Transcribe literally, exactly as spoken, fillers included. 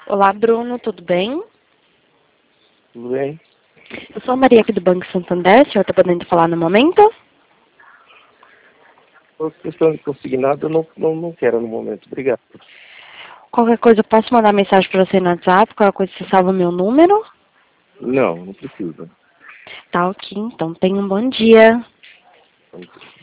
Olá, Bruno, tudo bem? Tudo bem? Eu sou a Maria aqui do Banco Santander, o senhor está podendo falar no momento? Por questão de consignado, eu não, não, não quero no momento. Obrigado. Qualquer coisa, eu posso mandar mensagem para você no WhatsApp? Qualquer coisa, você salva meu número? Não, não precisa. Tá ok, então tenha um bom dia. Não precisa.